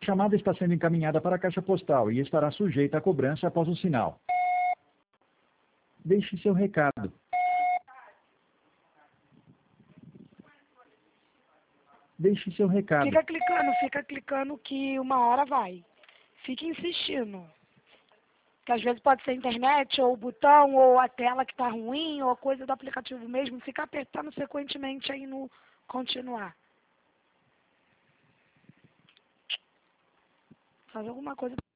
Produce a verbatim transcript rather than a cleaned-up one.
A chamada está sendo encaminhada para a caixa postal e estará sujeita a cobrança após o sinal. Deixe seu recado. Deixe seu recado. Fica clicando, fica clicando que uma hora vai. Fica insistindo. Que às vezes pode ser a internet, ou o botão, ou a tela que está ruim, ou a coisa do aplicativo mesmo. Fica apertando sequentemente aí no continuar. Faz alguma coisa.